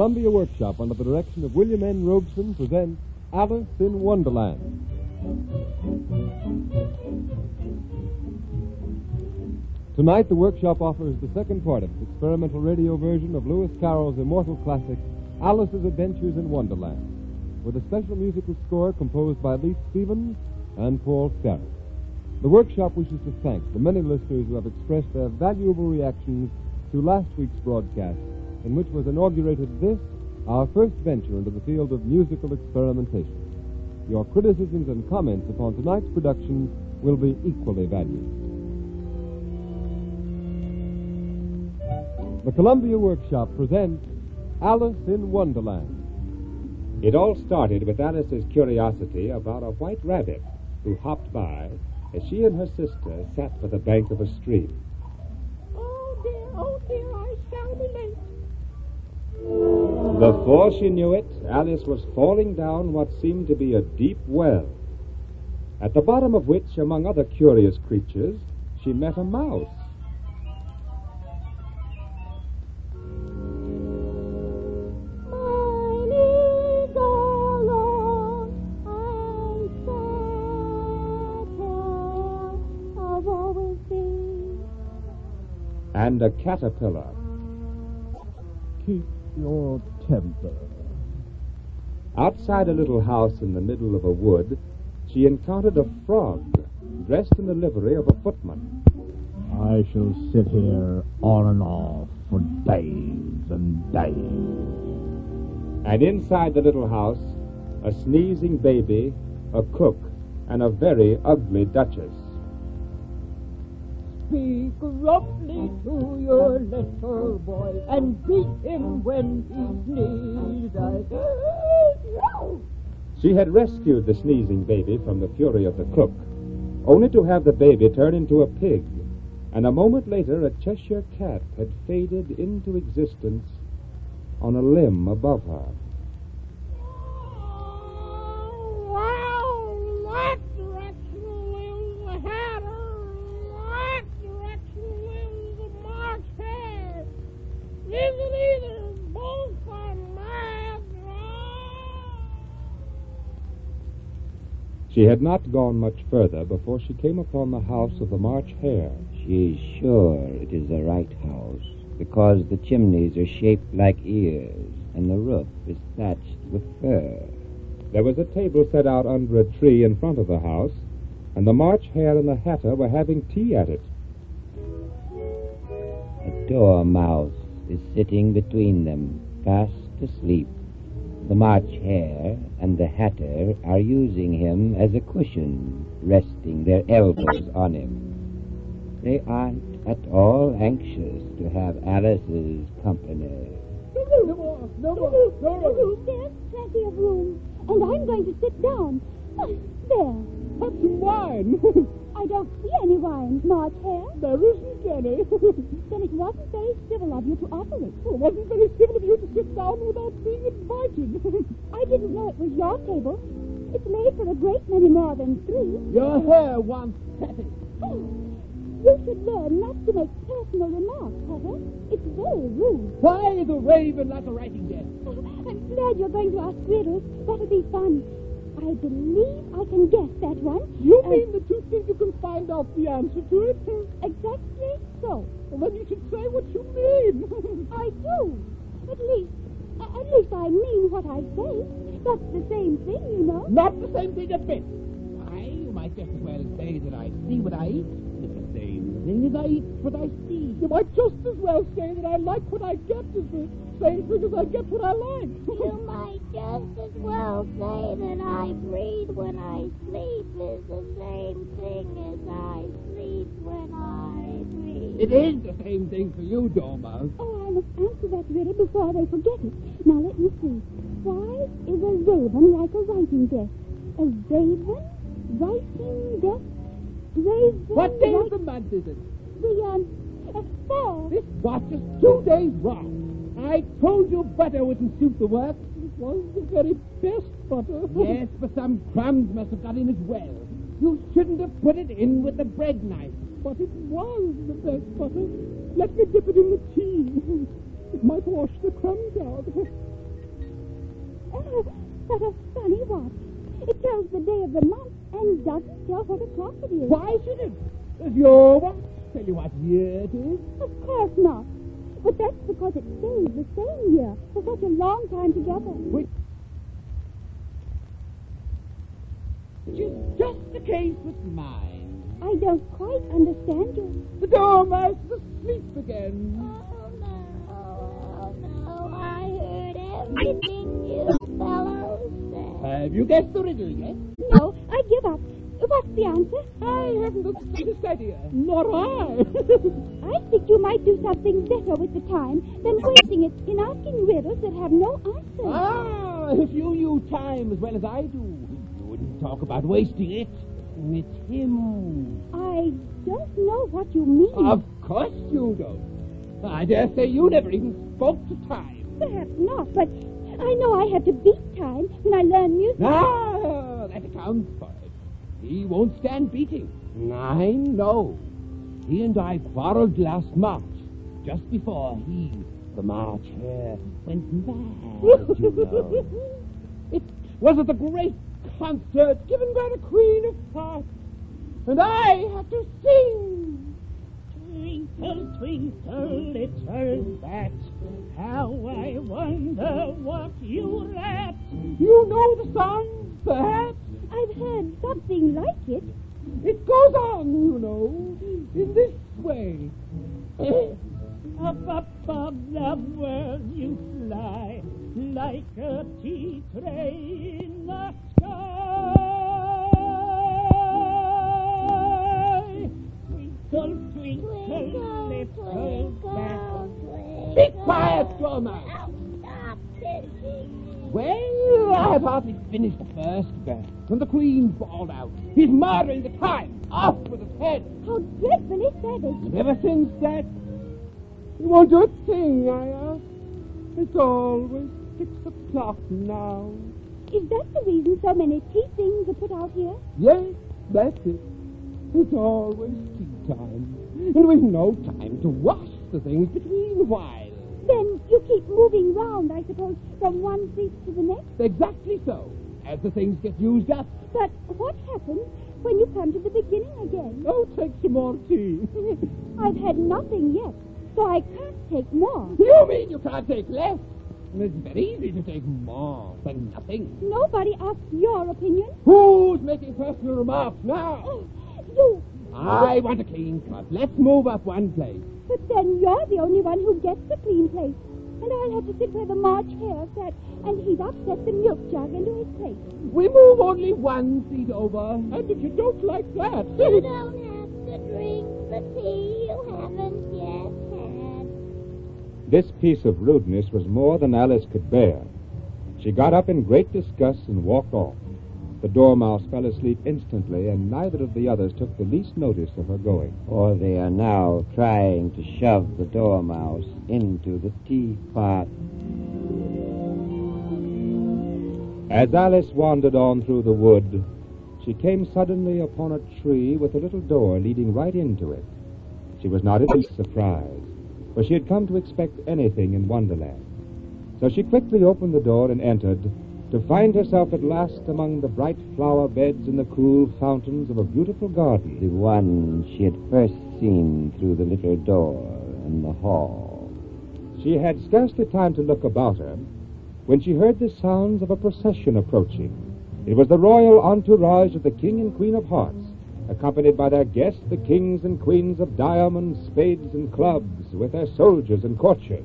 Columbia Workshop, under the direction of William N. Robeson, presents Alice in Wonderland. Tonight, the Workshop offers the second part of its experimental radio version of Lewis Carroll's immortal classic, Alice's Adventures in Wonderland, with a special musical score composed by Leith Stevens and Paul Starrett. The Workshop wishes to thank the many listeners who have expressed their valuable reactions to last week's broadcast, in which was inaugurated this, our first venture into the field of musical experimentation. Your criticisms and comments upon tonight's production will be equally valued. The Columbia Workshop presents Alice in Wonderland. It all started with Alice's curiosity about a white rabbit who hopped by as she and her sister sat by the bank of a stream. Oh dear, I shall be late. Before she knew it, Alice was falling down what seemed to be a deep well, at the bottom of which, among other curious creatures, she met a mouse. And a caterpillar. Keep your temper. Outside a little house in the middle of a wood, she encountered a frog dressed in the livery of a footman. I shall sit here on and off for days and days. And inside the little house, a sneezing baby, a cook, and a very ugly duchess. Speak roughly to your little boy and beat him when he sneezes. She had rescued the sneezing baby from the fury of the cook, only to have the baby turn into a pig, and a moment later a Cheshire cat had faded into existence on a limb above her. She had not gone much further before she came upon the house of the March Hare. She is sure it is the right house, because the chimneys are shaped like ears, and the roof is thatched with fur. There was a table set out under a tree in front of the house, and the March Hare and the Hatter were having tea at it. A dormouse is sitting between them, fast asleep. The March Hare and the Hatter are using him as a cushion, resting their elbows on him. They aren't at all anxious to have Alice's company. No more. There's plenty of room, and I'm going to sit down. There. Have some wine. I don't see any wine, March Hare. There isn't any. Then it wasn't very civil of you to offer it. It wasn't very civil of you to sit down without being invited. I didn't know it was your table. It's made for a great many more than three. Your hair wants petting. You should learn not to make personal remarks, Hatter. It's very rude. Why the raven at the writing desk? I'm glad you're going to ask riddles. That'll be fun. I believe I can guess that one. You mean that you think you can find out the answer to it? Exactly so. Well, then you should say what you mean. I do. At least I mean what I say. That's the same thing, you know. Not the same thing a bit. You might just as well say that I see what I eat. It's the same thing as I eat what I see. You might just as well say that I like what I get as the same thing as I get what I like. You might just as well say that I breathe when I sleep is the same thing as I sleep when I breathe. It is the same thing for you, Dormouse. Oh, I must answer that riddle before they forget it. Now, let me see. Why is a raven like a writing desk? A raven? Writing desk? Raven? What day of the month is it? The fall. This watch is 2 days wrong. I told you butter wouldn't suit the work. It was the very best butter. Yes, but some crumbs must have got in as well. You shouldn't have put it in with the bread knife. But it was the best butter. Let me dip it in the tea. It might wash the crumbs out. What a funny watch. It tells the day of the month and doesn't tell what o'clock it is. Why should it? Does your watch tell you what year it is? Of course not. But that's because it stays the same year for such a long time together. Which is just the case with mine. I don't quite understand you. The dormouse is asleep again. Oh, no. I heard everything you fellows said. Have you guessed the riddle yet? No, I give up. What's the answer? I haven't the slightest idea. Nor I. I think you might do something better with the time than wasting it in asking riddles that have no answer. If you knew time as well as I do, you wouldn't talk about wasting it. It's him. I don't know what you mean. Of course you don't. I dare say you never even spoke to time. Perhaps not, but I know I have to beat time when I learn music. That accounts for it. He won't stand beating. I know. He and I quarreled last March, just before he, the March Hare, went mad, you know. It was at the great concert given by the Queen of Hearts, and I had to sing. Twinkle, twinkle, little bat, how I wonder what you're at. You know the song, perhaps? I've heard something like it. It goes on, you know, in this way. Up above the world you fly, like a tea tray in the sky. Twinkle, twinkle, little bat. Be quiet, Dormouse. Stop kissing. Well, I've hardly finished the first verse when the Queen bawled out, "He's murdering the time! Off with his head!" How dreadfully savage. And ever since that, he won't do a thing, I ask. It's always 6 o'clock now. Is that the reason so many tea things are put out here? Yes, that's it. It's always tea time. And we've no time to wash the things between while. Then you keep moving round, I suppose, from one seat to the next? Exactly so, as the things get used up. But what happens when you come to the beginning again? Oh, take some more tea. I've had nothing yet, so I can't take more. You mean you can't take less? It's very easy to take more than nothing. Nobody asks your opinion. Who's making personal remarks now? Oh, you... I want a clean cut. Let's move up one place. But then you're the only one who gets the clean place. And I'll have to sit where the March Hare sat, and he'd upset the milk jug into his plate. We move only one seat over. And if you don't like that... You don't have to drink the tea you haven't yet had. This piece of rudeness was more than Alice could bear. She got up in great disgust and walked off. The Dormouse fell asleep instantly, and neither of the others took the least notice of her going. For they are now trying to shove the Dormouse into the teapot. As Alice wandered on through the wood, she came suddenly upon a tree with a little door leading right into it. She was not in the least surprised, for she had come to expect anything in Wonderland. So she quickly opened the door and entered, to find herself at last among the bright flower beds and the cool fountains of a beautiful garden. The one she had first seen through the little door in the hall. She had scarcely time to look about her when she heard the sounds of a procession approaching. It was the royal entourage of the King and Queen of Hearts, accompanied by their guests, the kings and queens of diamonds, spades, and clubs, with their soldiers and courtiers.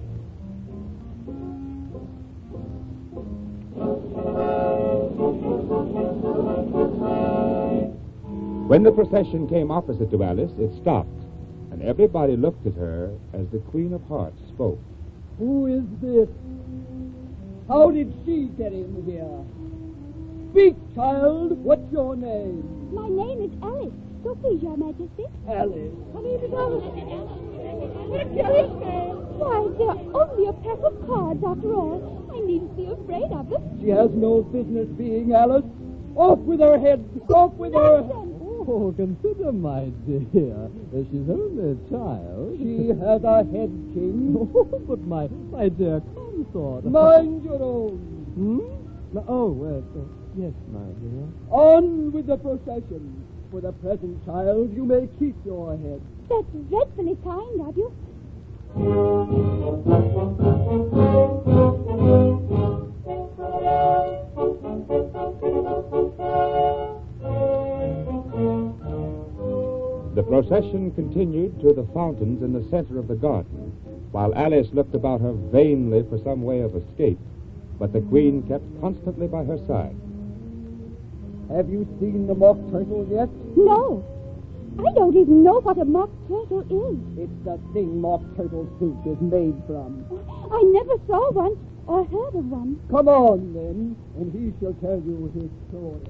When the procession came opposite to Alice, it stopped, and everybody looked at her as the Queen of Hearts spoke. Who is this? How did she get in here? Speak, child. What's your name? My name is Alice. So please, Your Majesty. Alice. My name is Alice. What's Alice name? Why, they're only a pack of cards, after all. I needn't be afraid of them. She has no business being Alice. Off with her head. Off with her... Nonsense. Oh, consider, my dear, she's only a child. She has a head, King. Oh, but my dear consort. Mind your own Yes, my dear. On with the procession. For the present, child, you may keep your head. That's dreadfully kind of you. The procession continued to the fountains in the center of the garden, while Alice looked about her vainly for some way of escape, but the Queen kept constantly by her side. Have you seen the mock turtle yet? No. I don't even know what a mock turtle is. It's the thing mock turtle soup is made from. I never saw one or heard of one. Come on, then, and he shall tell you his story.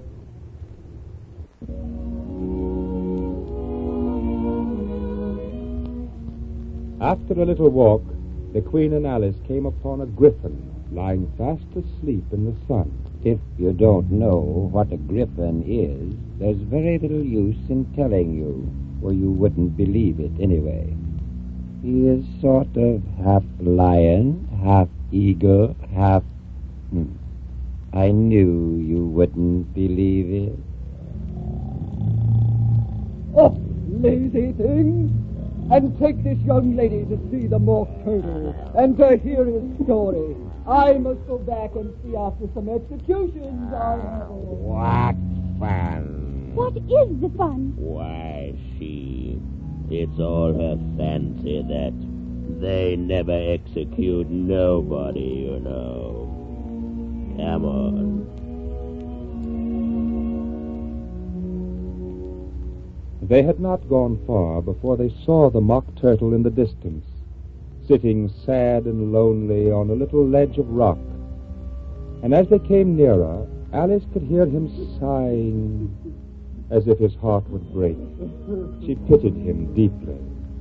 After a little walk, the Queen and Alice came upon a griffin lying fast asleep in the sun. If you don't know what a griffin is, there's very little use in telling you, for you wouldn't believe it anyway. He is sort of half lion, half eagle, half... I knew you wouldn't believe it. Up, lazy thing! And take this young lady to see the mock turtle and to hear his story. I must go back and see after some executions. What fun? What is the fun? Why, it's all her fancy that they never execute nobody, you know. Come on. They had not gone far before they saw the mock turtle in the distance, sitting sad and lonely on a little ledge of rock. And as they came nearer, Alice could hear him sighing as if his heart would break. She pitied him deeply.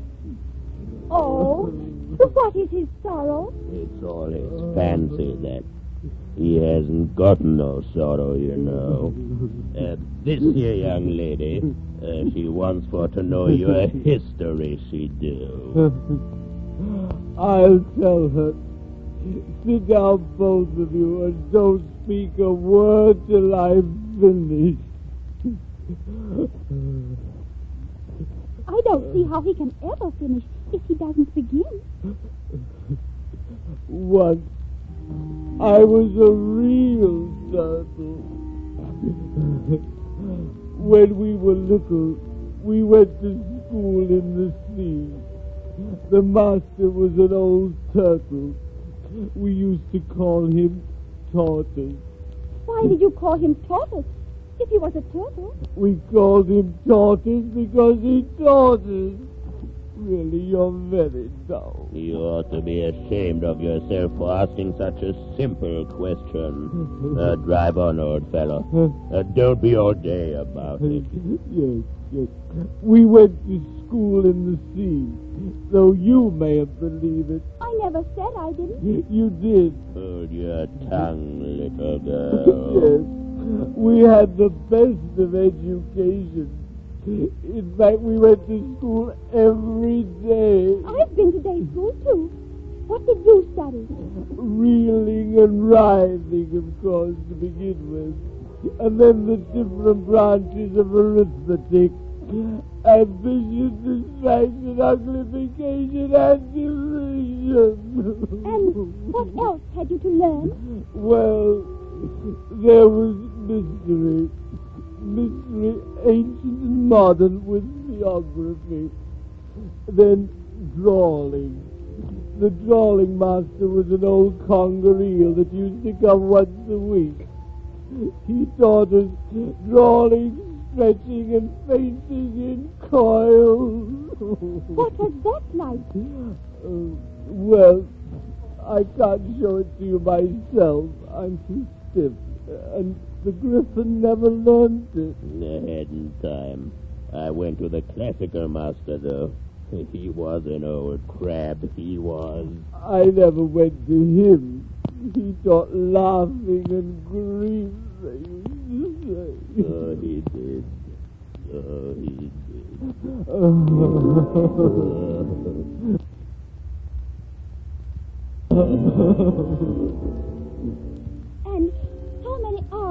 Oh, what is his sorrow? It's all his fancy that he hasn't got no sorrow, you know. This here young lady, she wants for to know your history, she do. I'll tell her. Sit down, both of you, and don't speak a word till I've finished. I don't see how he can ever finish if he doesn't begin. Once, I was a real turtle. When we were little, we went to school in the sea. The master was an old turtle. We used to call him Tortoise. Why did you call him Tortoise if he was a turtle? We called him Tortoise because he taught us. Really, you're very dull. You ought to be ashamed of yourself for asking such a simple question. Drive on, old fellow. Don't be all day about it. Yes. We went to school in the sea, though you mayn't believe it. I never said I didn't. You did. Hold your tongue, little girl. Yes. We had the best of education. In fact, we went to school every day. I've been to day school, too. What did you study? Reeling and writhing, of course, to begin with. And then the different branches of arithmetic. Ambition, distraction, uglification, and division. And what else had you to learn? Well, there was mystery. Mystery, ancient and modern, with geography. Then drawing. The drawing master was an old conger eel that used to come once a week. He taught us drawing, stretching, and facing in coils. What was that like? Well, I can't show it to you myself. I'm too stiff. And the griffin never learned it. I hadn't time. I went to the classical master, though. He was an old crab, he was. I never went to him. He taught laughing and grief, they used to say. Oh, he did. Oh, he did.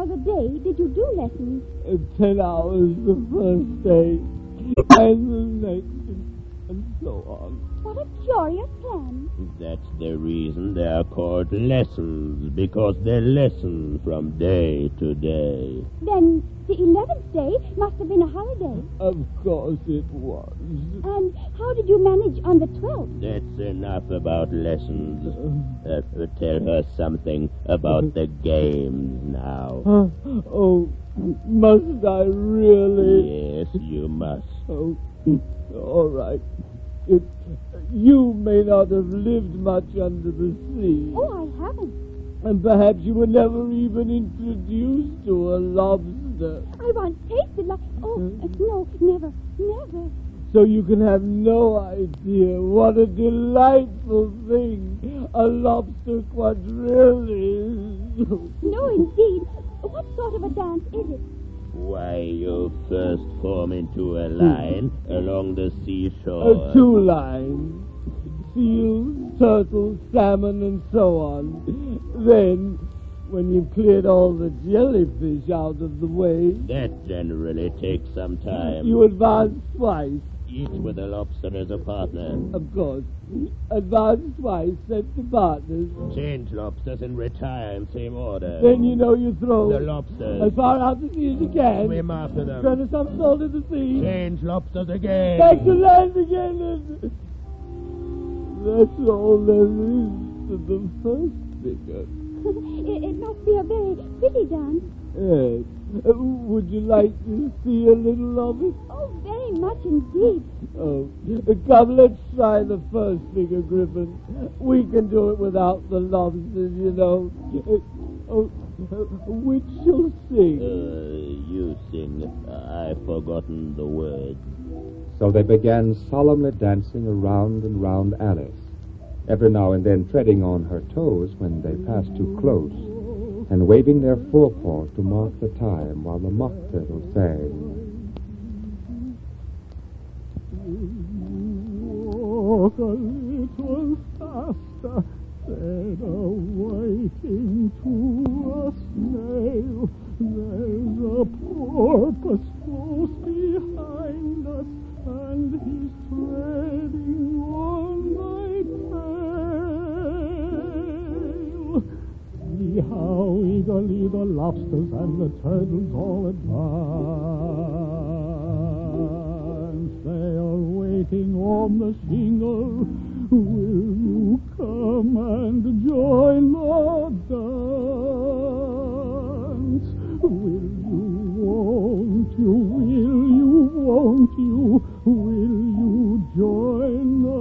hours a day did you do lessons? 10 hours the first day, and the next, and so on. What a curious plan. That's the reason they are called lessons, because they listen from day to day. Then the 11th day must have been a holiday. Of course it was. And how did you manage on the 12th? That's enough about lessons. Tell her something about the games now. Oh, must I really? Yes, you must. Oh, all right. You may not have lived much under the sea. Oh, I haven't. And perhaps you were never even introduced to a lobster. I once tasted no, never. So you can have no idea what a delightful thing a lobster quadrille is. No, indeed. What sort of a dance is it? Why, you first form into a line along the seashore. 2 lines. Seals, turtles, salmon, and so on. Then, when you've cleared all the jellyfish out of the way, That generally takes some time. you advance twice. Each with a lobster as a partner. Of course. Advance twice, set the partners. Change lobsters and retire in same order. Then you know you throw The lobsters. as far out to sea as you can. Swim after them. Turn some salt in the sea. Change lobsters again. Back to land again. And that's all there is to the first figure. It must be a very pretty dance. Yes. Would you like to see a little of it? Oh, very much indeed. Oh, come, let's try the first figure, Griffin. We can do it without the lobsters, you know. Which shall sing? You sing. I've forgotten the words. So they began solemnly dancing around and round Alice, every now and then treading on her toes when they passed too close, and waving their forepaws to mark the time while the mock turtle sang. Walk a little faster, said a waiting to a snail. There's a porpoise close behind us, and he's treading on my tail. See how eagerly the lobsters and the turtles all advance. They are waiting on the shingle. Will you come and join the dance? Will you, won't you, will you, won't you, will you join the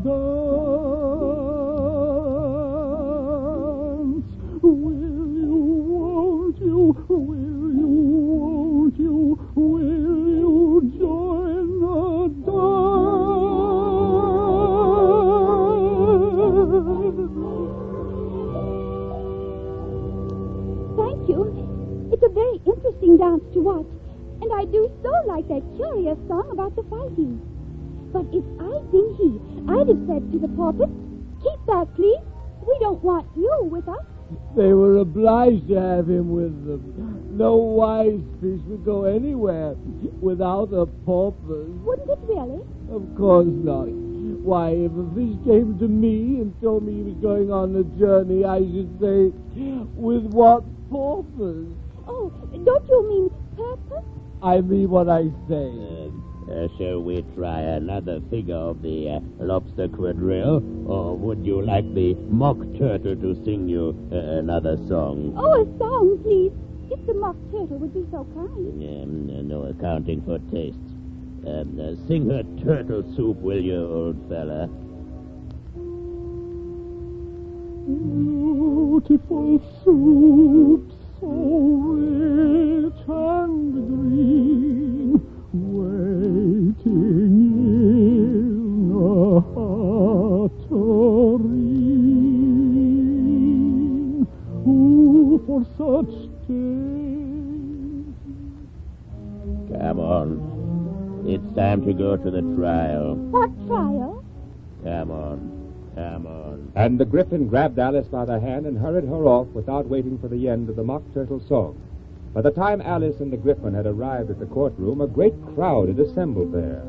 dance? Will you, won't you, will you, won't you, will you join the dance? Thank you. It's a very interesting dance to watch, and I do so like that curious song about the fighting. But if I'd been he, I'd have said to the porpoise, "Keep back, please. We don't want you with us." They were obliged to have him with them. No wise fish would go anywhere without a porpoise. Wouldn't it really? Of course not. Why, if a fish came to me and told me he was going on a journey, I should say, with what porpoise? Oh, don't you mean purpose? I mean what I say. Shall we try another figure of the lobster quadrille? Or would you like the mock turtle to sing you another song? Oh, a song, please. If the mock turtle would be so kind. No accounting for tastes. Sing her turtle soup, will you, old fella? Beautiful soup, so rich and green, waiting in a tureen. Who for such days? Come on. It's time to go to the trial. What trial? Come on. Come on. And the Griffin grabbed Alice by the hand and hurried her off without waiting for the end of the mock turtle song. By the time Alice and the Gryphon had arrived at the courtroom, a great crowd had assembled there.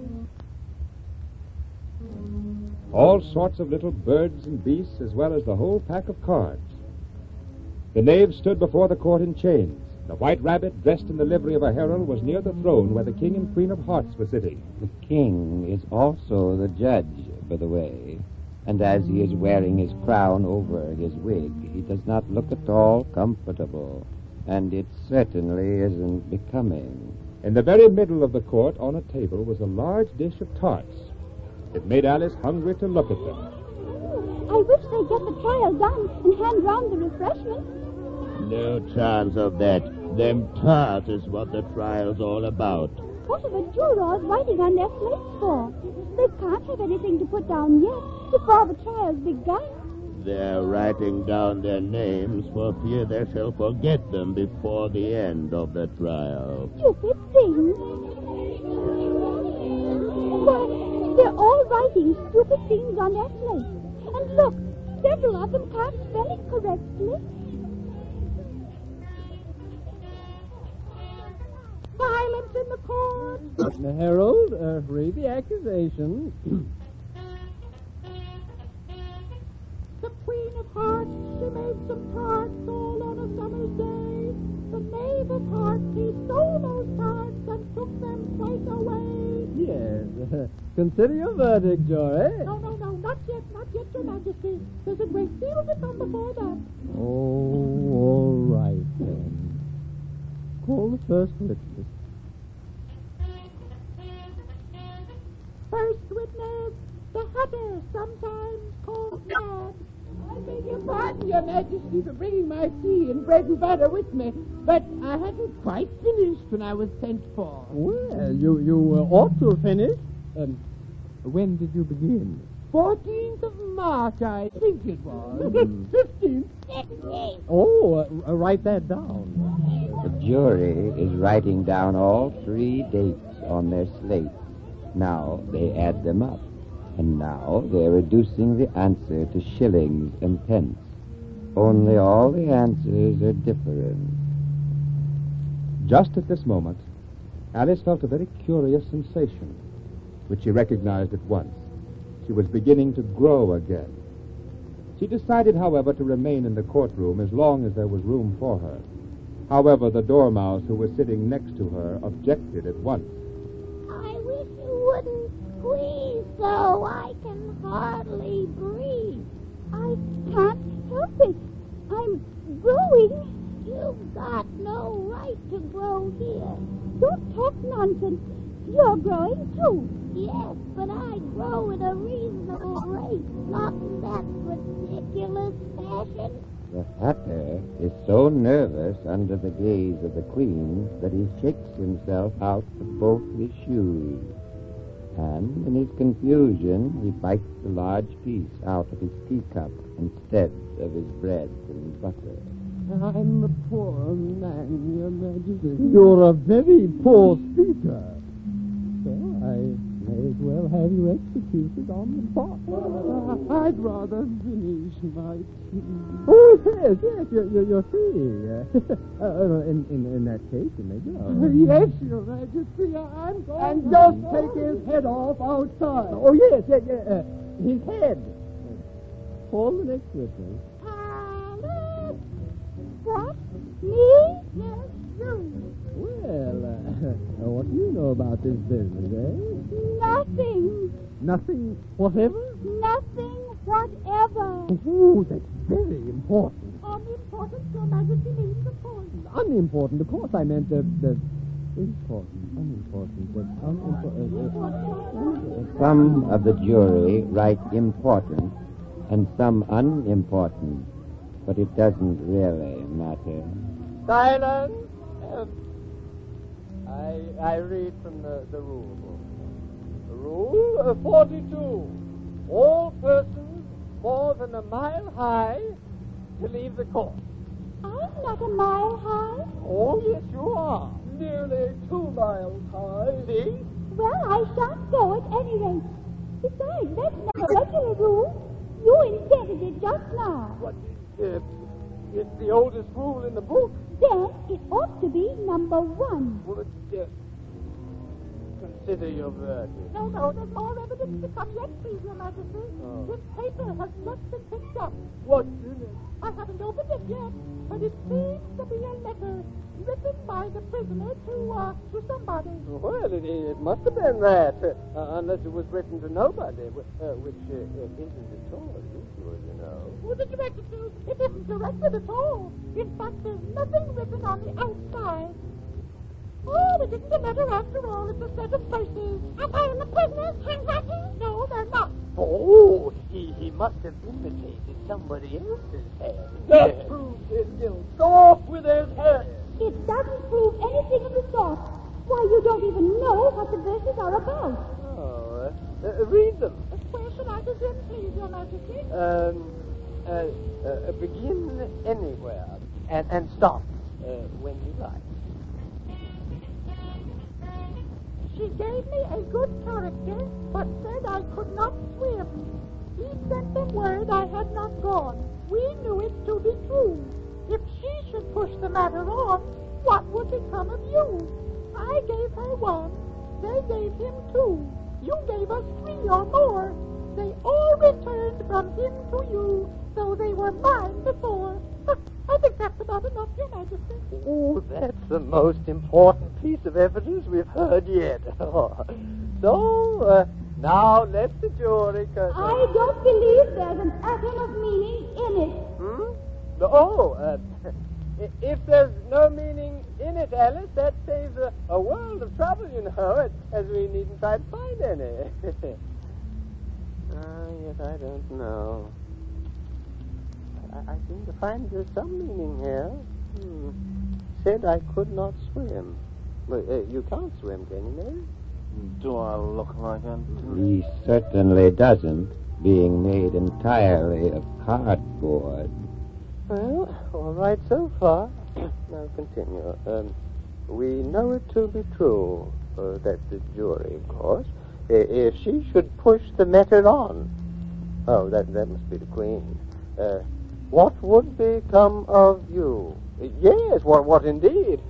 All sorts of little birds and beasts, as well as the whole pack of cards. The knaves stood before the court in chains. The White Rabbit, dressed in the livery of a herald, was near the throne where the King and Queen of Hearts were sitting. The king is also the judge, by the way, and as he is wearing his crown over his wig, he does not look at all comfortable, and it certainly isn't becoming. In the very middle of the court, on a table, was a large dish of tarts. It made Alice hungry to look at them. I wish they'd get the trial done and hand round the refreshments. No chance of that. Them tarts is what the trial's all about. What are the jurors writing on their slates for? They can't have anything to put down yet before the trial's begun. They're writing down their names for fear they shall forget them before the end of the trial. Stupid things. Why, they're all writing stupid things on their slates. And look, several of them can't spell it correctly. Silence in the court. The herald, read the accusation. The Queen of Hearts, she made some tarts all on a summer's day. The Knave of Hearts, he stole those tarts and took them quite away. Yes. Consider your verdict, jury. No, not yet, Your Majesty. There's a great deal to come before that. Oh, all right, then. Call the first witness. First witness, the Hatter, sometimes called Mad. I beg your pardon, Your Majesty, for bringing my tea and bread and butter with me, but I hadn't quite finished when I was sent for. Well, you ought to finish. When did you begin? 14th of March, I think it was. 15th. Oh, write that down. The jury is writing down all 3 dates on their slates. Now they add them up. And now they're reducing the answer to shillings and pence. Only all the answers are different. Just at this moment, Alice felt a very curious sensation, which she recognized at once. She was beginning to grow again. She decided, however, to remain in the courtroom as long as there was room for her. However, the dormouse who was sitting next to her objected at once. I wish you wouldn't squeeze so. I can hardly breathe. I can't help it. I'm growing. You've got no right to grow here. Don't talk nonsense. You're growing too. Yes, but I grow at a reasonable rate, not in that ridiculous fashion. The Hatter is so nervous under the gaze of the Queen that he shakes himself out of both his shoes. And in his confusion, he bites a large piece out of his teacup instead of his bread and butter. I'm a poor man, Your Majesty. You're a very poor speaker. So I may as well have you executed on the spot. I'd rather finish my tea. Oh, yes, your tea. In that case, you may go. Yes, Your Majesty, I'm going. And just take his head off outside. Oh, yes, his head. Call the next witness. Alice! What? Me? Yes, you. Well, what do you know about this business, eh? Nothing. Nothing whatever? Nothing whatever. Oh, that's very important. Unimportant, Your Majesty means, of course. Unimportant, of course. I meant the important, unimportant, Some of the jury write important and some unimportant, but it doesn't really matter. Silence! I read from the rule book. Rule 42. All persons more than a mile high to leave the court. I'm not a mile high. Oh, yes, you are. Nearly 2 miles high. See? Well, I shan't go at any rate. Besides, that's not a regular rule. You invented it just now. What? It's the oldest rule in the book. then it ought to be number 1. Would consider your verdict. No, there's more evidence to come yet, please, Your Majesty. This paper has just been picked up. What's in it? I haven't opened it yet, but it seems to be a letter written by the prisoner to somebody. Well, it must have been that, unless it was written to nobody, which isn't at all usual, you know. Who's it directed to? It isn't directed at all. In fact, there's nothing written on the outside. Oh, it isn't a letter after all. It's a set of verses. Are they in the prisoner's handwriting? No, they're not. Oh, he must have imitated somebody else's hand. That proves his guilt. Go off with his head. It doesn't prove anything of the sort. Why, you don't even know what the verses are about. Oh, read them. Where should I begin, please, Your Majesty? Begin anywhere and stop when you like. She gave me a good character, but said I could not swim. He sent them word I had not gone. We knew it to be true. If she should push the matter on, what would become of you? I gave her 1. They gave him 2. You gave us 3 or more. They all returned from him to you, though they were mine before. I think that's about enough, Your Majesty. Oh, that's the most important piece of evidence we've heard yet. So, now let the jury... I don't believe there's an atom of meaning in it. If there's no meaning in it, Alice, that saves a world of trouble, you know, as we needn't try to find any. Yes, I don't know. I seem to find there's some meaning here. Said I could not swim. Well, you can't swim, can you, Mary? Do I look like it? He certainly doesn't, being made entirely of cardboard. Well, all right so far. Now continue. We know it to be true. That's the jury, of course. If she should push the matter on. Oh, that must be the Queen. What would become of you? Yes, what indeed?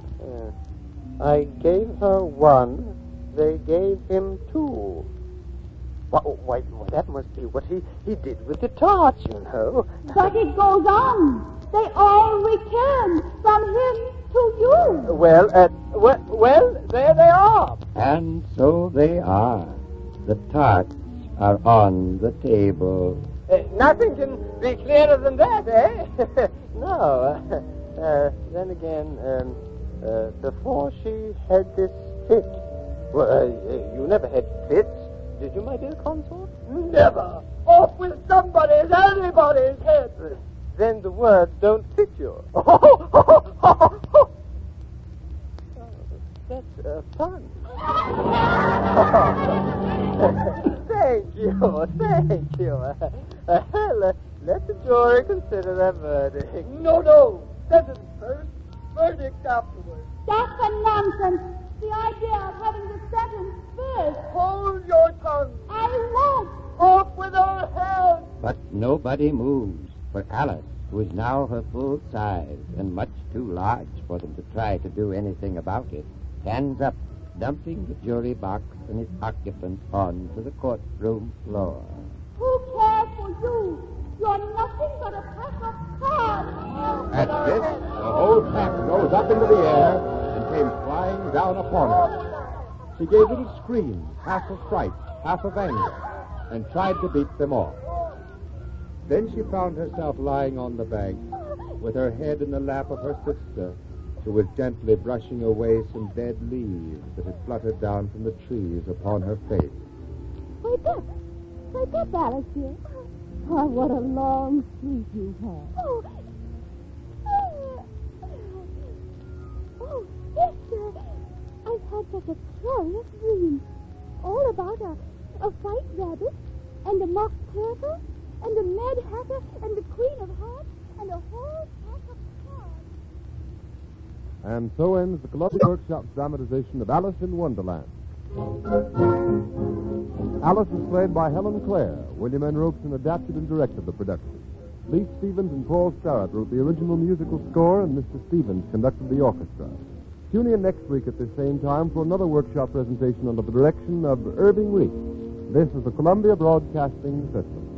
I gave her 1. They gave him 2. Why, that must be what he did with the tarts, you know. But it goes on. They all return from him to you. Well, there they are. And so they are. The tarts are on the table. Nothing can be clearer than that, eh? No. Then again, before she had this fit, well, you never had fits, did you, my dear consort? Never. Off with anybody's head. Then the words don't fit you. That's fun. Thank you. Let the jury consider their verdict. No. Sentence first, verdict afterwards. That's a nonsense. The idea of having the sentence first. Hold your tongue. I won't. Off with her head. But nobody moves, for Alice, who is now her full size and much too large for them to try to do anything about it, stands up, dumping the jury box and its occupant onto the courtroom floor. Who cares for you? You're nothing but a pack of cards. At this, the whole pack rose up into the air and came flying down upon her. She gave a little scream, half of fright, half of anger, and tried to beat them off. Then she found herself lying on the bank with her head in the lap of her sister, who was gently brushing away some dead leaves that had fluttered down from the trees upon her face. Wake up, Alice, dear. Oh, what a long sleep you've had. Oh, Esther, I've had such a curious dream. All about a white rabbit, and a mock turtle, and a mad hatter, and the Queen of Hearts, and a whole pack of cards. And so ends the Columbia Workshop's dramatization of Alice in Wonderland. Alice was played by Helen Clare. William N. Robeson adapted and directed the production. Lee Stevens and Paul Starrett wrote the original musical score, and Mr. Stevens conducted the orchestra. Tune in next week at the same time for another workshop presentation under the direction of Irving Reese. This is the Columbia Broadcasting System.